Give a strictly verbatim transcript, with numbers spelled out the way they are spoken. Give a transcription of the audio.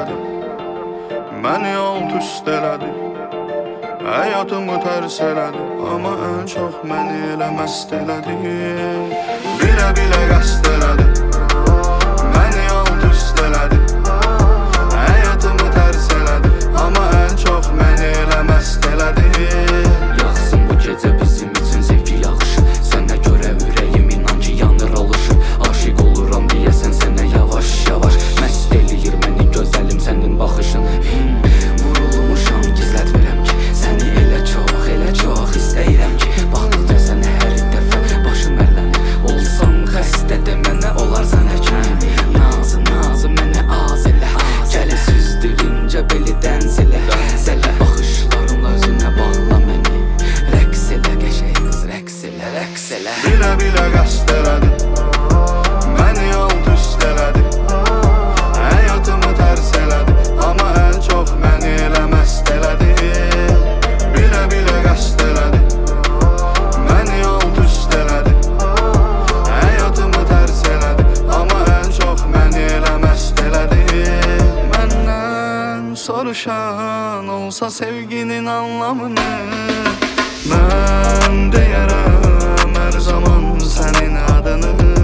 elədi, məni alt üst elədi, həyatımı tərs elədi, amma ən çox məni elə məst elədi. Bilə-bilə qəsd elədi, məni alt üst elədi, həyatımı tərs elədi, amma ən çox məni elə məst elədi. Yaxsın bu gecə bizim üçün zevki yaxşı, sənə görə ürəyim inan ki yanır alışı. Aşiq oluram deyəsən sənə yavaş yavaş, məst eləyir məni gözəlim sənin baxışın. Vurulmuşam gizlətmirəm ki, səni elə çox elə çox istəyirəm ki, baxdıqca sənə hər dəfə başım ərlənir. Olsam xəstə de mənə olarsan həkim, nazı nazı mənə az elə, gəli süzdürüncə belidən zələ, zələ baxışlarımla özünə bağla məni, rəqs elə qəşəng qız, rəqs elə, rəqs elə. Bilə-bilə qəsd elədi, məni alt üst elədi, həyatımı tərs elədi, amma ən çox məni elə məst elədi. Bilə-bilə qəsd elədi, məni alt üst elədi, həyatımı tərs elədi, amma ən çox məni elə məst elədi. Məndən soruşan olsa sevginin anlamını, mən deyərəm hər zaman sənin adını.